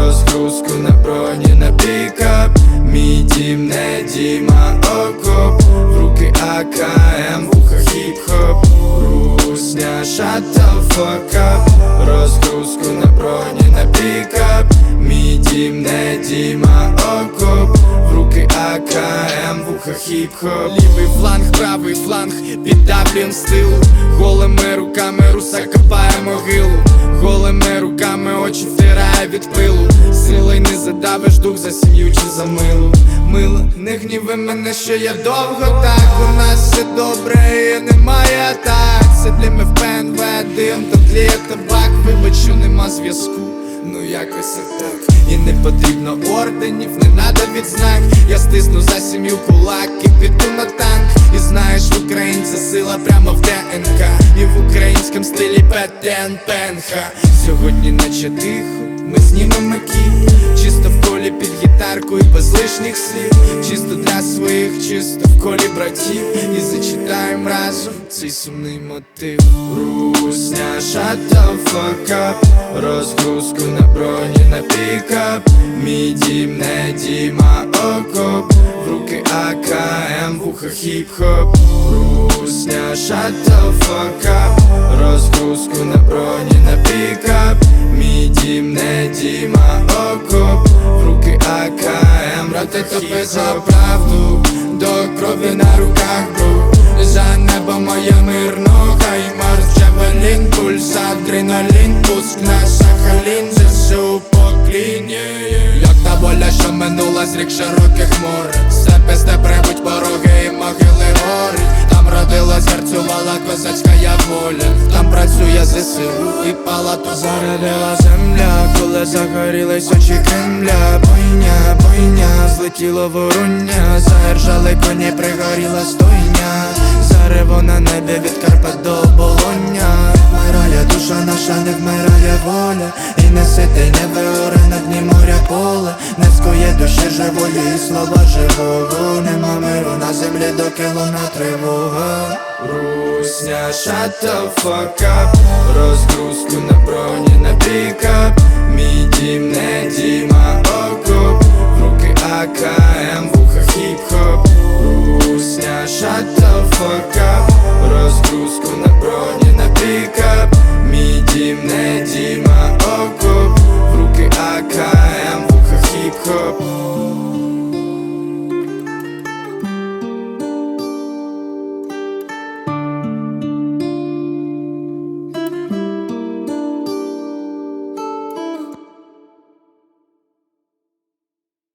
розгрузку на броні на пікап. Мій дім не дім, а окоп. В руки АКМ, вуха хіп-хоп. Русня, shut the fuck up. Розгрузку на броні на пікап. Мій дім не дім, а окоп. В руки АКМ, вуха хіп-хоп. Лівий фланг, правий фланг, піддавлюєм з тилу. Голими руками руса копає могилу. Голими руками очі втирає від пилу. Силою не задавиш дух за сім'ю чи за милу. Мила, не гніви мене, що я довго так. У нас все добре і немає атак. Сидимо в ПНВ, дим, то тліє табак. Вибач, що нема зв'язку, ну якось так. І не потрібно орденів, не надо відзнак. Я стисну за сім'ю кулак і піду на танк. І знаєш, в українця сила прямо в ДНК. І в українському стилі ПТН ПНХ. Сьогодні наче тихо, ми знімемо кіт. Чисто в колі під гітарку і без лишніх слів. Чисто для своїх, чисто в колі братів. І зачитаємо разом цей сумний мотив. Русня, shut the fuck up. Розгрузку на броні на пікап. Мій дім не дім, а окоп. В руки АКМ, вуха хіп-хоп. Русня, shut the fuck up. Розгрузку на броні на пікап. Мій дім не дім, а окоп. В руки АКМ, брате, топи за правду. До крові на руках, бро. За небо моє мирно, хай Марс, Джавелін, пульс, адреналін, пуск на Сахалін, ЗСУ поклінє. Як та воля, що минула з рік широких море. Все пизде прибуть пороги і могили гори. Там родилась, гарцювала козацька воля. Там працює ЗСУ і палату зарядила земля. Коли загорілись очі Кремля. Бойня, бойня, злетіло воруння. Заіржали коні, пригоріла стойня. Зарево на небі від Карпат до Оболоня. Вмирає душа наша, не вмирає воля. І не сите, не виоре на дні моря поле. Не скоє душі живої і слова живого. Нема миру на землі, доки луна тривога. Русня, shut the fuck up. Розгрузку на броні на пікап. Мій